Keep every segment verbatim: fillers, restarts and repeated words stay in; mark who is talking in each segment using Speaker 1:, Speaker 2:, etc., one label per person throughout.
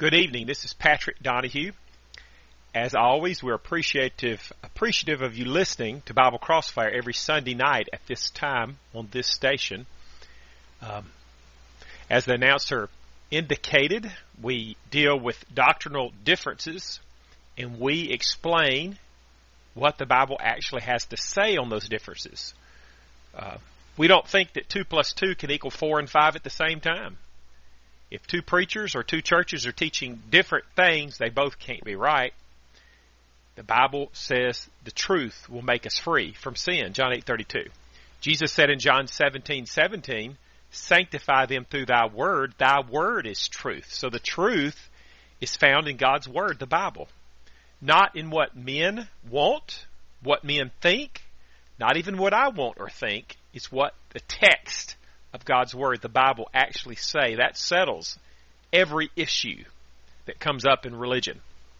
Speaker 1: Good evening. This is Patrick Donahue. As always, we're appreciative appreciative of you listening to Bible Crossfire every Sunday night at this time on this station. Um, as the announcer indicated, we deal with doctrinal differences and we explain what the Bible actually has to say on those differences. Uh, we don't think that two plus two can equal four and five at the same time. If two preachers or two churches are teaching different things, they both can't be right. The Bible says the truth will make us free from sin, John eight thirty-two. Jesus said in John seventeen seventeen, sanctify them through thy word. Thy word is truth. So the truth is found in God's word, the Bible. Not in what men want, what men think, not even what I want or think. It's what the text of God's word, the Bible, actually say. That settles every issue that comes up in religion.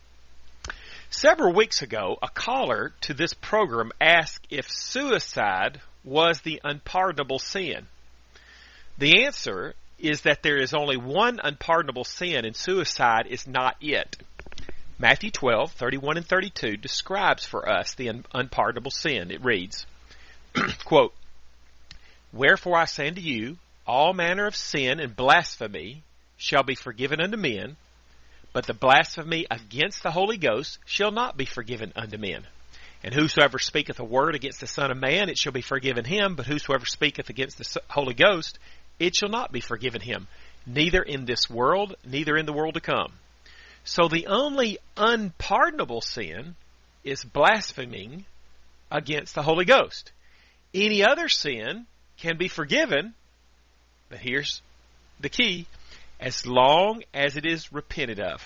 Speaker 1: Several weeks ago, a caller to this program asked if suicide was the unpardonable sin. The answer is that there is only one unpardonable sin, and suicide is not it. Matthew twelve, thirty-one and thirty-two describes for us the un- unpardonable sin. It reads, quote, wherefore I say unto you, all manner of sin and blasphemy shall be forgiven unto men, but the blasphemy against the Holy Ghost shall not be forgiven unto men. And whosoever speaketh a word against the Son of Man, it shall be forgiven him, but whosoever speaketh against the Holy Ghost, it shall not be forgiven him, neither in this world, neither in the world to come. So the only unpardonable sin is blaspheming against the Holy Ghost. Any other sin can be forgiven, but here's the key, as long as it is repented of.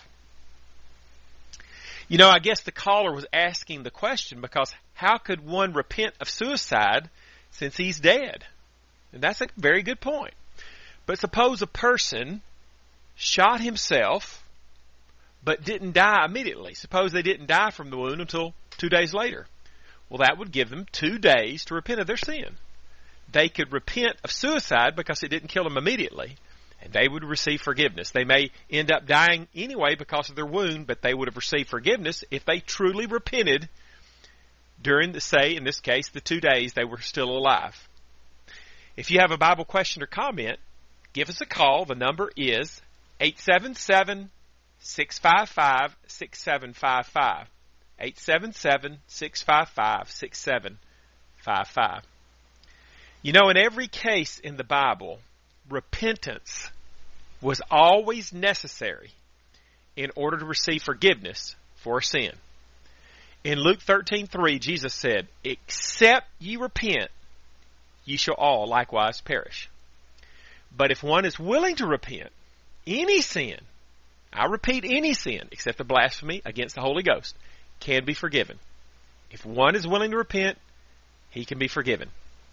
Speaker 1: You know, I guess the caller was asking the question because how could one repent of suicide since he's dead? And that's a very good point. But suppose a person shot himself but didn't die immediately. Suppose they didn't die from the wound until two days later. Well, that would give them two days to repent of their sin. They could repent of suicide because it didn't kill them immediately, and they would receive forgiveness. They may end up dying anyway because of their wound, but they would have received forgiveness if they truly repented during the, say, in this case, the two days they were still alive. If you have a Bible question or comment, give us a call. The number is eight seven seven, six five five, six seven five five. eight seven seven, six five five, six seven five five. You know, in every case in the Bible, repentance was always necessary in order to receive forgiveness for sin. In Luke thirteen three, Jesus said, except ye repent, ye shall all likewise perish. But if one is willing to repent, any sin, I repeat, any sin, except the blasphemy against the Holy Ghost, can be forgiven. If one is willing to repent, he can be forgiven.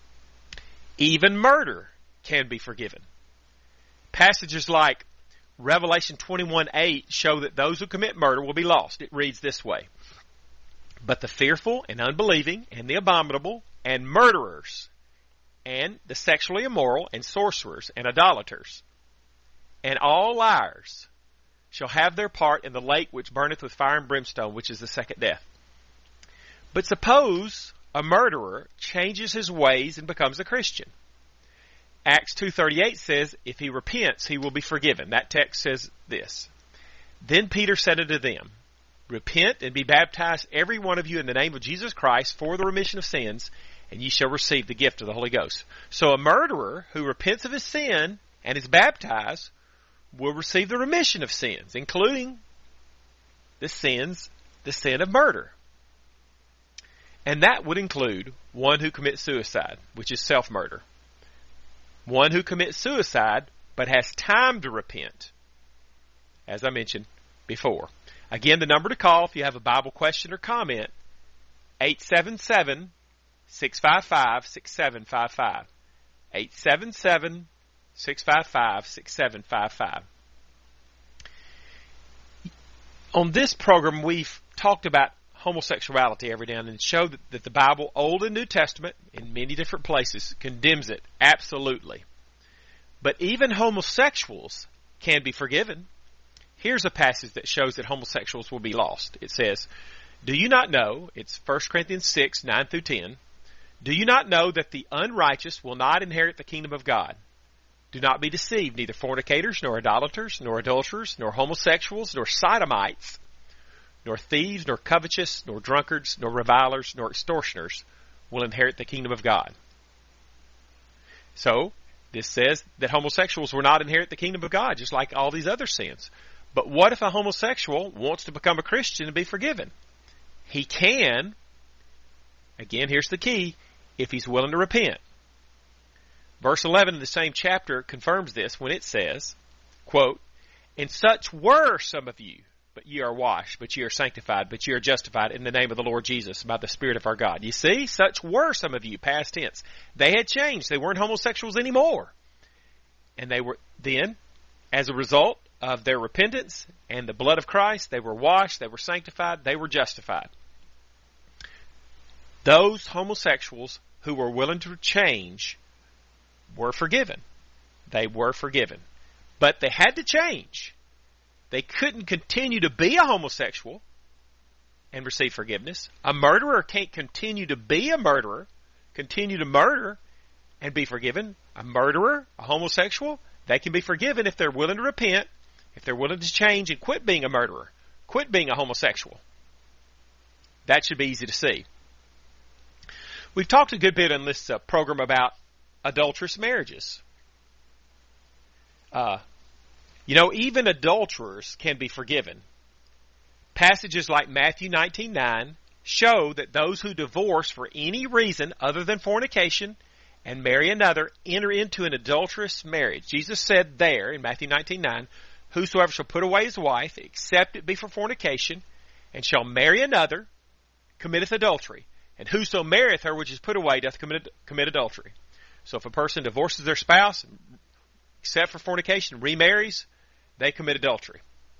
Speaker 1: Even murder can be forgiven. Passages like Revelation twenty-one eight show that those who commit murder will be lost. It reads this way, but the fearful and unbelieving and the abominable and murderers and the sexually immoral and sorcerers and idolaters and all liars shall have their part in the lake which burneth with fire and brimstone, which is the second death. But suppose a murderer changes his ways and becomes a Christian. Acts two thirty-eight says, if he repents, he will be forgiven. That text says this. Then Peter said unto them, repent and be baptized every one of you in the name of Jesus Christ for the remission of sins, and ye shall receive the gift of the Holy Ghost. So a murderer who repents of his sin and is baptized will receive the remission of sins, including the sins, the sin of murder. And that would include one who commits suicide, which is self-murder. One who commits suicide but has time to repent, as I mentioned before. Again, the number to call if you have a Bible question or comment, eight seven seven, six five five, six seven five five. eight seven seven, six five five, six seven five five. On this program, we've talked about homosexuality every now and then, show that, that the Bible, Old and New Testament, in many different places, condemns it absolutely. But even homosexuals can be forgiven. here's a passage that shows that homosexuals will be lost. It says, do you not know, it's First Corinthians six, nine through ten, do you not know that the unrighteous will not inherit the kingdom of God? Do not be deceived, neither fornicators, nor idolaters, nor adulterers, nor homosexuals, nor sodomites, nor thieves, nor covetous, nor drunkards, nor revilers, nor extortioners will inherit the kingdom of God. So, this says that homosexuals will not inherit the kingdom of God, just like all these other sins. But what if a homosexual wants to become a Christian and be forgiven? He can, again, here's the key, if he's willing to repent. Verse eleven in the same chapter confirms this when it says, quote, and such were some of you, but ye are washed, but ye are sanctified, but ye are justified in the name of the Lord Jesus by the Spirit of our God. You see, such were some of you, past tense. They had changed. They weren't homosexuals anymore. And they were then, as a result of their repentance and the blood of Christ, they were washed, they were sanctified, they were justified. Those homosexuals who were willing to change were forgiven. They were forgiven. But they had to change. They couldn't continue to be a homosexual and receive forgiveness. A murderer can't continue to be a murderer, continue to murder and be forgiven. A murderer, a homosexual, they can be forgiven if they're willing to repent, if they're willing to change and quit being a murderer, quit being a homosexual. That should be easy to see. We've talked a good bit on this uh, program about adulterous marriages. Uh, you know, even adulterers can be forgiven. Passages like Matthew nineteen nine show that those who divorce for any reason other than fornication and marry another enter into an adulterous marriage. Jesus said there in Matthew nineteen nine, whosoever shall put away his wife, except it be for fornication, and shall marry another, committeth adultery. And whoso marrieth her which is put away doth commit, commit adultery. So if a person divorces their spouse, except for fornication, remarries, they commit adultery.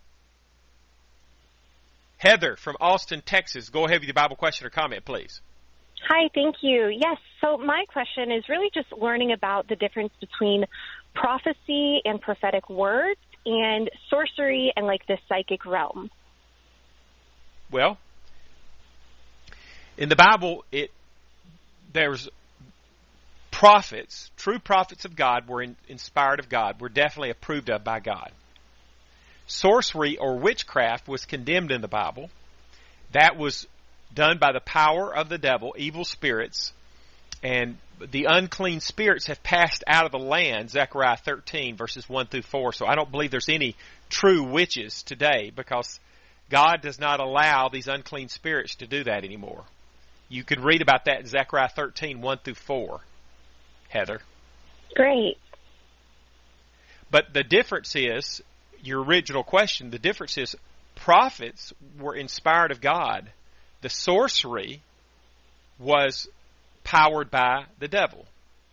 Speaker 1: Heather from Austin, Texas, go ahead with your Bible question or comment, please.
Speaker 2: Hi, thank you. Yes, so my question is really just learning about the difference between prophecy and prophetic words and sorcery and like the psychic realm.
Speaker 1: Well, in the Bible, it there's prophets, true prophets of God were in, inspired of God, were definitely approved of by God. Sorcery or witchcraft was condemned in the Bible. That was done by the power of the devil, evil spirits, and the unclean spirits have passed out of the land, Zechariah thirteen, verses one through four. So I don't believe there's any true witches today because God does not allow these unclean spirits to do that anymore. You could read about that in Zechariah thirteen, one through four, Heather.
Speaker 2: Great.
Speaker 1: But the difference is, your original question, the difference is prophets were inspired of God. The sorcery was powered by the devil.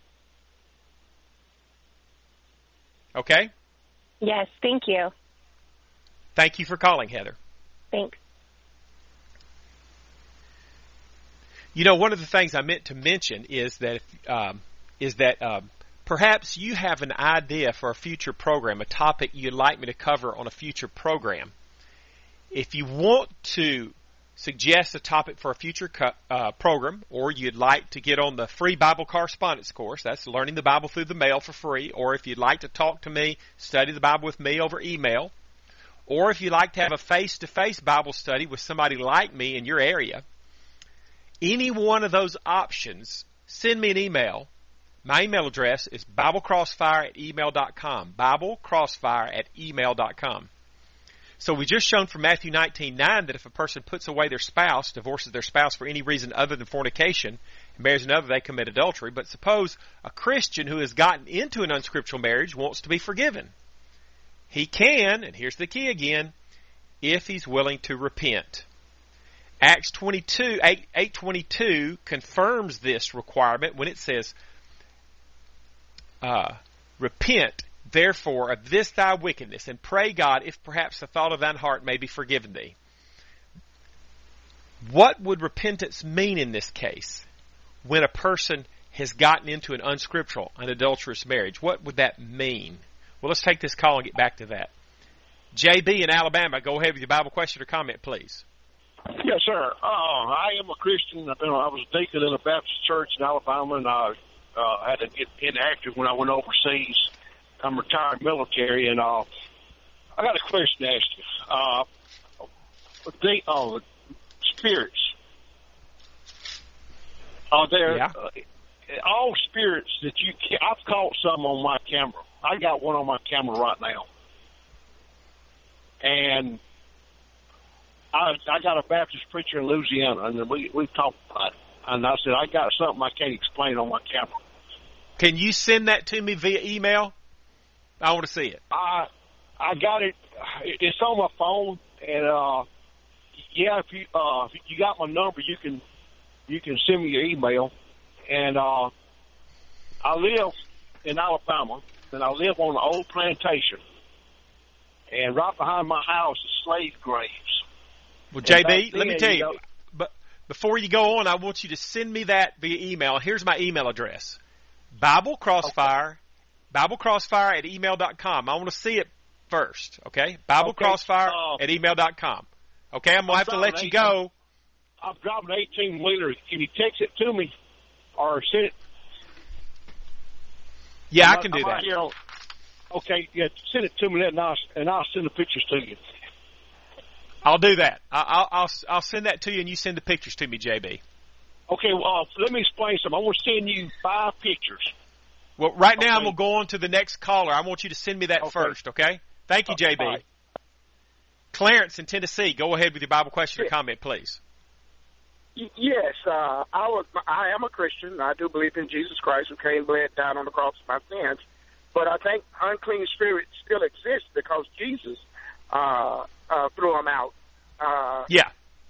Speaker 1: Okay?
Speaker 2: Yes, thank you.
Speaker 1: Thank you for calling, Heather.
Speaker 2: Thanks.
Speaker 1: You know, one of the things I meant to mention is that um, is that um, perhaps you have an idea for a future program, a topic you'd like me to cover on a future program. If you want to suggest a topic for a future co- uh, program, or you'd like to get on the free Bible correspondence course, that's learning the Bible through the mail for free, or if you'd like to talk to me, study the Bible with me over email, or if you'd like to have a face-to-face Bible study with somebody like me in your area, any one of those options, send me an email. My email address is biblecrossfire at email dot com. biblecrossfire at email dot com. So we just shown from Matthew nineteen nine that if a person puts away their spouse, divorces their spouse for any reason other than fornication, and marries another, they commit adultery. But suppose a Christian who has gotten into an unscriptural marriage wants to be forgiven. He can, and here's the key again, if he's willing to repent. Acts twenty-two, eight twenty-two confirms this requirement when it says, uh, repent, therefore, of this thy wickedness, and pray God, if perhaps the thought of thine heart may be forgiven thee. What would repentance mean in this case when a person has gotten into an unscriptural, an adulterous marriage? What would that mean? Well, let's take this call and get back to that. J B in Alabama, go ahead with your Bible question or comment, please.
Speaker 3: Yes, sir. Uh, I am a Christian. I've been, I was a deacon in a Baptist church in Alabama, and I uh, had to get inactive when I went overseas. I'm retired military, and uh, I got a question to ask you. Uh, the uh, spirits, are there
Speaker 1: Yeah.
Speaker 3: uh, all spirits that you can, I've caught some on my camera. I got one on my camera right now. And I, I got a Baptist preacher in Louisiana, and we we talked about it. And I said, I got something I can't explain on my camera.
Speaker 1: Can you send that to me via email? I want to see it.
Speaker 3: I I got it. It's on my phone, and uh, yeah, if you uh, if you got my number, you can you can send me your email. And uh, I live in Alabama, and I live on an old plantation. And right behind my house is slave graves.
Speaker 1: Well, J B,
Speaker 3: then,
Speaker 1: let me tell you,
Speaker 3: you know,
Speaker 1: but before you go on, I want you to send me that via email. Here's my email address. Bible Crossfire, okay. Bible Crossfire at email dot com. I want to see it first, okay? Bible
Speaker 3: Okay.
Speaker 1: Crossfire
Speaker 3: Uh,
Speaker 1: at email dot com. Okay, I'm going to have to
Speaker 3: I'm
Speaker 1: let
Speaker 3: driving
Speaker 1: you go.
Speaker 3: I'm driving an eighteen-wheeler. Can you text it to me or send it?
Speaker 1: Yeah,
Speaker 3: I'm
Speaker 1: I can
Speaker 3: not-
Speaker 1: do
Speaker 3: I'm
Speaker 1: that.
Speaker 3: right here on- Okay, yeah, send it to me, and I'll, and I'll send the pictures to you.
Speaker 1: I'll do that. I- I'll, I'll, I'll send that to you, and you send the pictures to me, J B.
Speaker 3: Okay, well, uh, let me explain something. I want to send you five pictures.
Speaker 1: Well, right now
Speaker 3: Okay.
Speaker 1: I'm going to go on to the next caller. I want you to send me that
Speaker 3: Okay.
Speaker 1: first, okay? Thank you, J B.
Speaker 3: All right.
Speaker 1: Clarence in Tennessee, go ahead with your Bible question or
Speaker 4: Yeah.
Speaker 1: comment, please.
Speaker 4: Y- Yes, uh, I was. I am a Christian. I do believe in Jesus Christ, who came, bled, died on the cross for my sins. But I think unclean spirits still exist because Jesus uh, uh, threw them out. Uh,
Speaker 1: Yeah.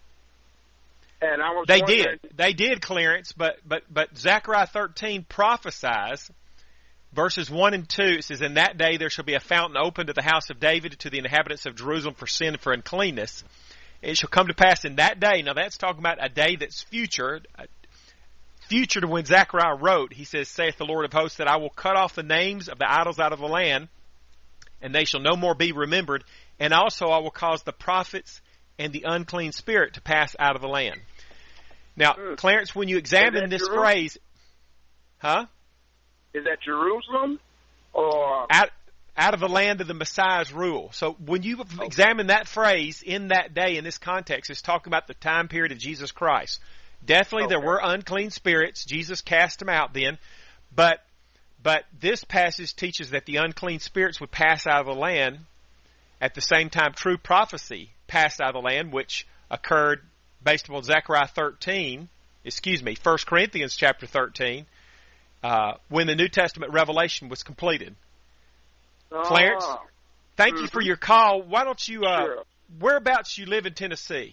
Speaker 4: and I was.
Speaker 1: They
Speaker 4: wondering-
Speaker 1: did. They did, Clarence, but but but Zechariah thirteen prophesies, verses one and two, it says, "In that day there shall be a fountain opened to the house of David, to the inhabitants of Jerusalem for sin and for uncleanness. It shall come to pass in that day," now that's talking about a day that's future, future to when Zechariah wrote, he says, "Saith the Lord of hosts, that I will cut off the names of the idols out of the land, and they shall no more be remembered, and also I will cause the prophets and the unclean spirit to pass out of the land." Now,
Speaker 4: Mm.
Speaker 1: Clarence, when you examine
Speaker 4: that
Speaker 1: this
Speaker 4: Jerusalem?
Speaker 1: phrase, huh?
Speaker 4: Is that Jerusalem or?
Speaker 1: Out, out of the land of the Messiah's rule. So when you examine that phrase in that day, in this context, it's talking about the time period of Jesus Christ. Definitely there
Speaker 4: Okay.
Speaker 1: were unclean spirits. Jesus cast them out then. But but this passage teaches that the unclean spirits would pass out of the land. At the same time, true prophecy passed out of the land, which occurred based upon Zechariah thirteen, excuse me, First Corinthians chapter thirteen, uh, when the New Testament revelation was completed. Clarence,
Speaker 4: Ah,
Speaker 1: thank you for your call. Why don't you, uh,
Speaker 4: Sure.
Speaker 1: whereabouts you live in Tennessee?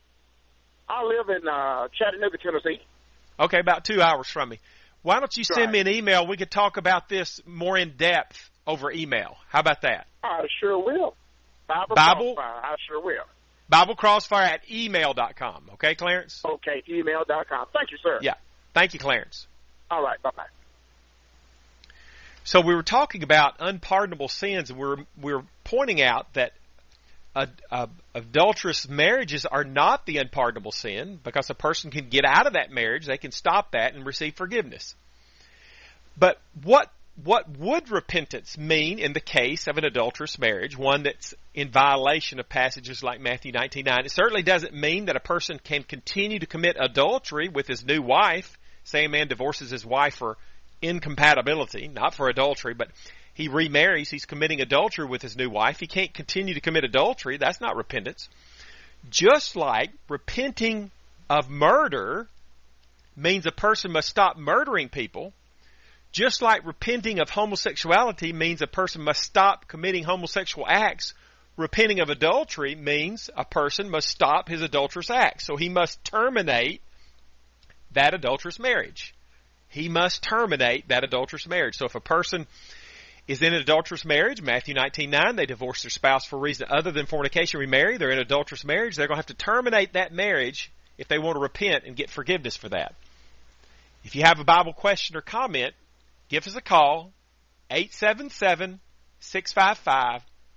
Speaker 4: I live in uh, Chattanooga, Tennessee.
Speaker 1: Okay, about two hours from me. Why don't you send
Speaker 4: Right.
Speaker 1: me an email? We could talk about this more in depth over email. How about that?
Speaker 4: I sure will. Bible.
Speaker 1: Bible?
Speaker 4: Crossfire, I sure will.
Speaker 1: Bible Crossfire at email dot com. Okay, Clarence?
Speaker 4: Okay, email dot com. Thank you, sir.
Speaker 1: Yeah. Thank you, Clarence.
Speaker 4: All right, bye-bye.
Speaker 1: So we were talking about unpardonable sins, and we we're, we we're pointing out that uh, uh, adulterous marriages are not the unpardonable sin, because a person can get out of that marriage, they can stop that and receive forgiveness. But what what would repentance mean in the case of an adulterous marriage, one that's in violation of passages like Matthew nineteen nine? It certainly doesn't mean that a person can continue to commit adultery with his new wife. Say a man divorces his wife for incompatibility, not for adultery, but he remarries, he's committing adultery with his new wife. He can't continue to commit adultery. That's not repentance. Just like repenting of murder means a person must stop murdering people, just like repenting of homosexuality means a person must stop committing homosexual acts, repenting of adultery means a person must stop his adulterous acts. So he must terminate that adulterous marriage. He must terminate that adulterous marriage. So if a person is in an adulterous marriage, Matthew nineteen nine, they divorce their spouse for a reason other than fornication, remarry, they're in an adulterous marriage, they're going to have to terminate that marriage if they want to repent and get forgiveness for that. If you have a Bible question or comment, give us a call, eight seven seven, six five five,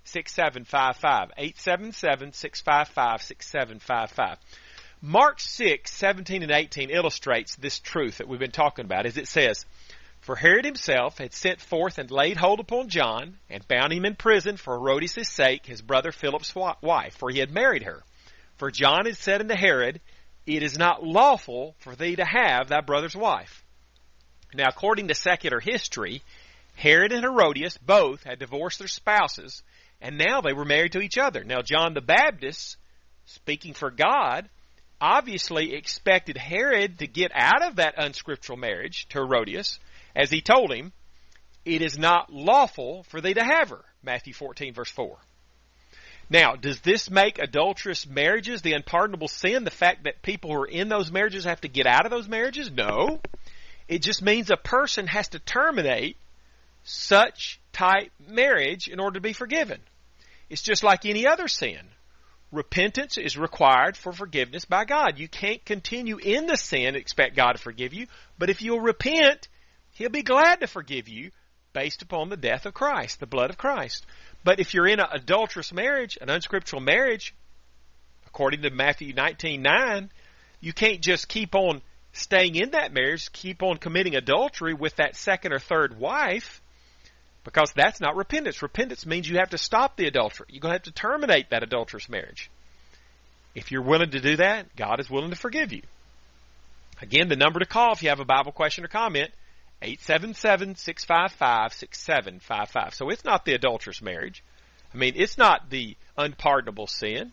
Speaker 1: six seven five five. eight seven seven, six five five, six seven five five. Mark six, seventeen and eighteen illustrates this truth that we've been talking about, as it says, "For Herod himself had sent forth and laid hold upon John, and bound him in prison for Herodias' sake, his brother Philip's wife, for he had married her. For John had said unto Herod, It is not lawful for thee to have thy brother's wife." Now, according to secular history, Herod and Herodias both had divorced their spouses, and now they were married to each other. Now, John the Baptist, speaking for God, obviously expected Herod to get out of that unscriptural marriage to Herodias, as he told him, "It is not lawful for thee to have her." Matthew fourteen, verse four. Now, does this make adulterous marriages the unpardonable sin? The fact that people who are in those marriages have to get out of those marriages? No. It just means a person has to terminate such type marriage in order to be forgiven. It's just like any other sin. Repentance is required for forgiveness by God. You can't continue in the sin and expect God to forgive you, but if you'll repent, He'll be glad to forgive you based upon the death of Christ, the blood of Christ. But if you're in an adulterous marriage, an unscriptural marriage, according to Matthew nineteen nine, you can't just keep on staying in that marriage, keep on committing adultery with that second or third wife, because that's not repentance. Repentance means you have to stop the adultery. You're going to have to terminate that adulterous marriage. If you're willing to do that, God is willing to forgive you. Again, the number to call if you have a Bible question or comment, eight seven seven, six five five, six seven five five. So it's not the adulterous marriage. I mean, it's not the unpardonable sin.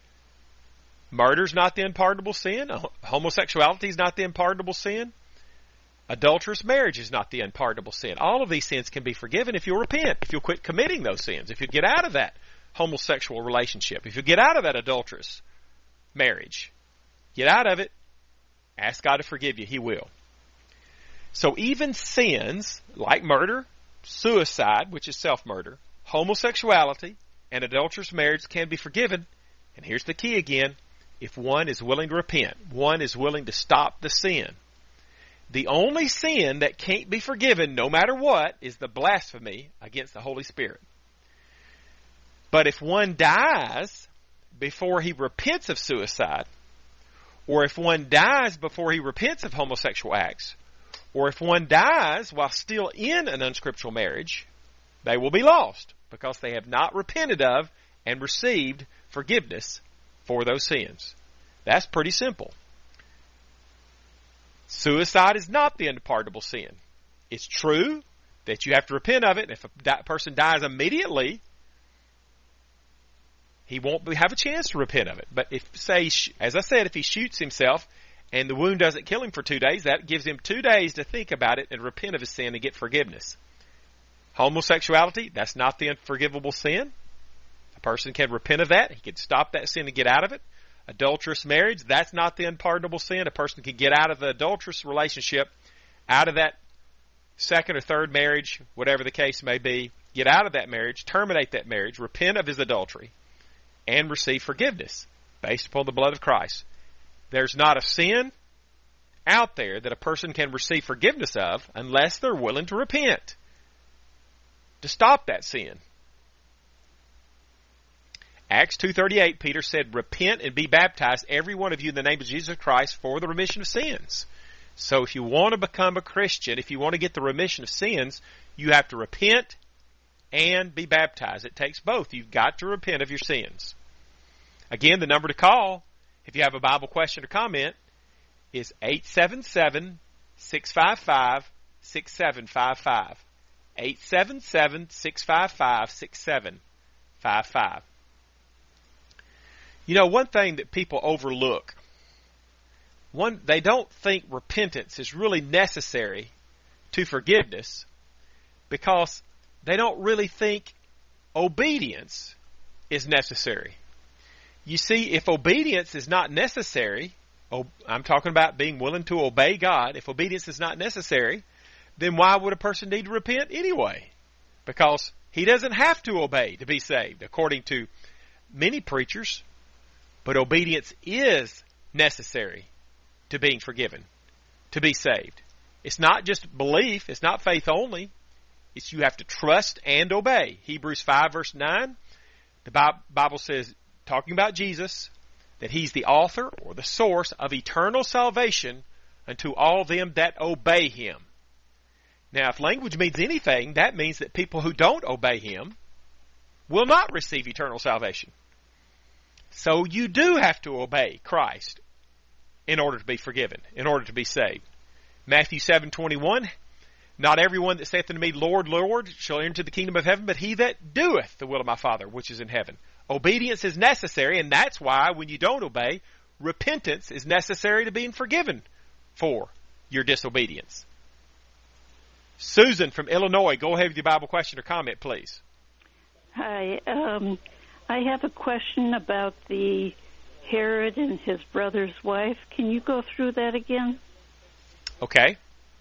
Speaker 1: Murder's not the unpardonable sin. Homosexuality is not the unpardonable sin. Adulterous marriage is not the unpardonable sin. All of these sins can be forgiven if you'll repent, if you'll quit committing those sins, if you get out of that homosexual relationship, if you get out of that adulterous marriage. Get out of it. Ask God to forgive you. He will. So even sins like murder, suicide, which is self-murder, homosexuality, and adulterous marriage can be forgiven. And here's the key again. If one is willing to repent, one is willing to stop the sin. The only sin that can't be forgiven, no matter what, is the blasphemy against the Holy Spirit. But if one dies before he repents of suicide, or if one dies before he repents of homosexual acts, or if one dies while still in an unscriptural marriage, they will be lost because they have not repented of and received forgiveness for those sins. That's pretty simple. Suicide is not the unpardonable sin. It's true that you have to repent of it, and if a di- person dies immediately, he won't have a chance to repent of it. But if, say, as I said, if he shoots himself and the wound doesn't kill him for two days, that gives him two days to think about it and repent of his sin and get forgiveness. Homosexuality, that's not the unforgivable sin. A person can repent of that. He can stop that sin and get out of it. Adulterous marriage, that's not the unpardonable sin. A person can get out of the adulterous relationship, out of that second or third marriage, whatever the case may be, get out of that marriage, terminate that marriage, repent of his adultery, and receive forgiveness based upon the blood of Christ. There's not a sin out there that a person can receive forgiveness of unless they're willing to repent, to stop that sin. Acts two thirty-eight, Peter said, "Repent and be baptized, every one of you, in the name of Jesus Christ, for the remission of sins." So if you want to become a Christian, if you want to get the remission of sins, you have to repent and be baptized. It takes both. You've got to repent of your sins. Again, the number to call, if you have a Bible question or comment, is eight seven seven, six five five, six seven five five. eight seven seven, six five five, six seven five five. You know, one thing that people overlook, one, they don't think repentance is really necessary to forgiveness because they don't really think obedience is necessary. You see, if obedience is not necessary, I'm talking about being willing to obey God. If obedience is not necessary, then why would a person need to repent anyway? Because he doesn't have to obey to be saved, according to many preachers. But obedience is necessary to being forgiven, to be saved. It's not just belief. It's not faith only. It's you have to trust and obey. Hebrews five verse nine, The Bible says, talking about Jesus, that he's the author or the source of eternal salvation unto all them that obey him. Now, if language means anything, that means that people who don't obey him will not receive eternal salvation. So you do have to obey Christ in order to be forgiven, in order to be saved. Matthew seven twenty-one, not everyone that saith unto me, Lord, Lord, shall enter the kingdom of heaven, but he that doeth the will of my Father which is in heaven. Obedience is necessary, and that's why when you don't obey, repentance is necessary to being forgiven for your disobedience. Susan from Illinois, go ahead with your Bible question or comment, please.
Speaker 5: Hi. Um, I have a question about the Herod and his brother's wife. Can you go through that again?
Speaker 1: Okay.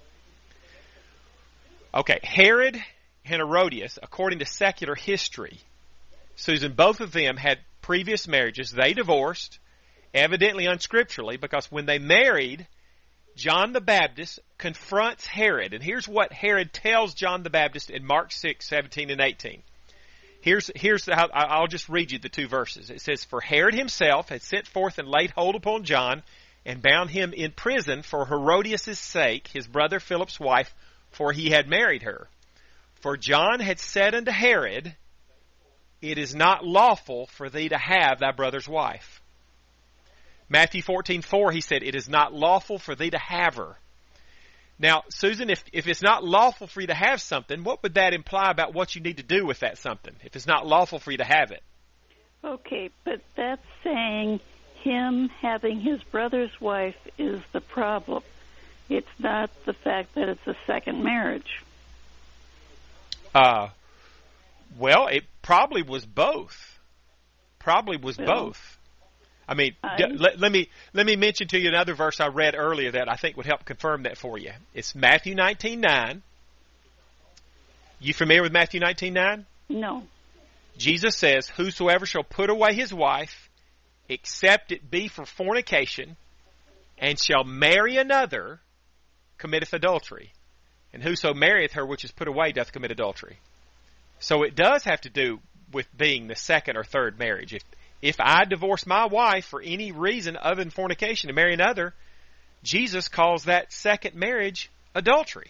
Speaker 1: Okay. Herod and Herodias, according to secular history, Susan, both of them had previous marriages. They divorced, evidently unscripturally, because when they married, John the Baptist confronts Herod. And here's what Herod tells John the Baptist in Mark six, seventeen and eighteen. Here's, here's how, I'll just read you the two verses. It says, For Herod himself had sent forth and laid hold upon John, and bound him in prison for Herodias' sake, his brother Philip's wife, for he had married her. For John had said unto Herod, It is not lawful for thee to have thy brother's wife. Matthew fourteen four, he said, It is not lawful for thee to have her. Now, Susan, if, if it's not lawful for you to have something, what would that imply about what you need to do with that something, if it's not lawful for you to have it?
Speaker 5: Okay, but that's saying him having his brother's wife is the problem. It's not the fact that it's a second marriage.
Speaker 1: Uh, well, it probably was both. Probably was
Speaker 5: well,
Speaker 1: both. I mean,
Speaker 5: I,
Speaker 1: d- let, let me let me mention to you another verse I read earlier that I think would help confirm that for you. It's Matthew nineteen nine. You familiar with Matthew nineteen nine?
Speaker 5: No.
Speaker 1: Jesus says, Whosoever shall put away his wife, except it be for fornication, and shall marry another, committeth adultery. And whoso marrieth her which is put away doth commit adultery. So it does have to do with being the second or third marriage. If if I divorce my wife for any reason other than fornication and marry another, Jesus calls that second marriage adultery.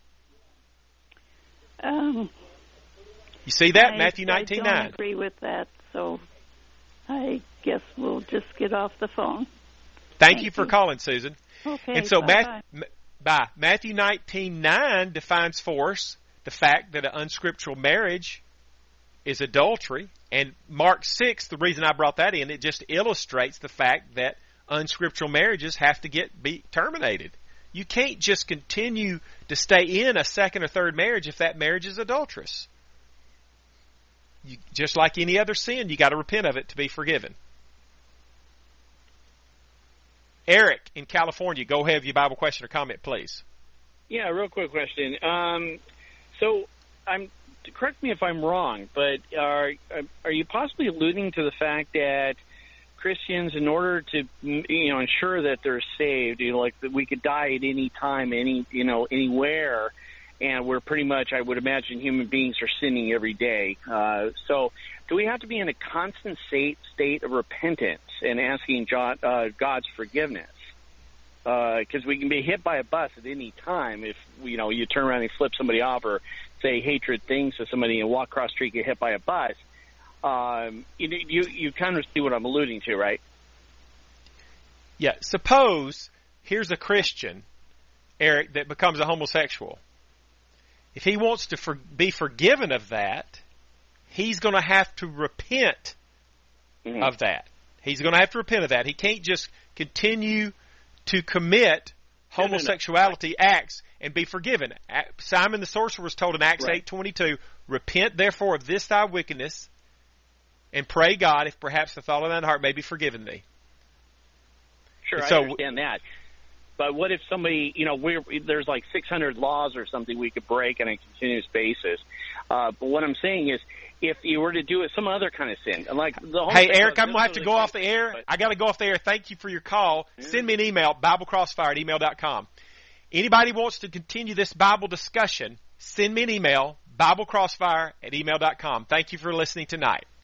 Speaker 5: Um,
Speaker 1: you see that?
Speaker 5: I,
Speaker 1: Matthew nineteen nine.
Speaker 5: I don't agree with that, so I guess we'll just get off the phone.
Speaker 1: Thank,
Speaker 5: Thank
Speaker 1: you for
Speaker 5: you.
Speaker 1: calling, Susan.
Speaker 5: Okay,
Speaker 1: and so
Speaker 5: bye-bye.
Speaker 1: Matt, Bye. Matthew nineteen nine defines for us the fact that an unscriptural marriage is adultery. And Mark six, the reason I brought that in, it just illustrates the fact that unscriptural marriages have to get be terminated. You can't just continue to stay in a second or third marriage if that marriage is adulterous. You, just like any other sin, you got to repent of it to be forgiven. Eric in California, go ahead with your Bible question or comment, please.
Speaker 6: Yeah, real quick question. Um, so, I'm correct me if I'm wrong, but are are you possibly alluding to the fact that Christians, in order to you know ensure that they're saved, you know, like that we could die at any time, any you know anywhere, and we're pretty much, I would imagine, human beings are sinning every day. Uh, so, do we have to be in a constant state state of repentance and asking God, uh, God's forgiveness? Because uh, we can be hit by a bus at any time if you know you turn around and flip somebody off or say hatred things to somebody and walk across the street, get hit by a bus. Um, you, you you kind of see what I'm alluding to, right?
Speaker 1: Yeah. Suppose here's a Christian, Eric, that becomes a homosexual. If he wants to for, be forgiven of that, he's going to have to repent mm-hmm. of that. He's going to have to repent of that. He can't just continue to commit homosexuality no, no, no. acts and be forgiven. Simon the sorcerer was told in Acts right. eight twenty-two, repent therefore of this thy wickedness, and pray God if perhaps the thought of thine heart may be forgiven thee.
Speaker 6: Sure,
Speaker 1: and
Speaker 6: I
Speaker 1: so,
Speaker 6: understand that. But what if somebody, you know, we're, there's like six hundred laws or something we could break on a continuous basis. Uh, but what I'm saying is, if you were to do it, some other kind of sin, like the whole
Speaker 1: hey,
Speaker 6: thing
Speaker 1: Eric, I'm going to have to go
Speaker 6: like,
Speaker 1: off the air.
Speaker 6: But,
Speaker 1: I got to go off the air. Thank you for your call.
Speaker 6: Yeah.
Speaker 1: Send me an email, BibleCrossfire at email dot com. Anybody wants to continue this Bible discussion, send me an email, BibleCrossfire at email dot com. Thank you for listening tonight.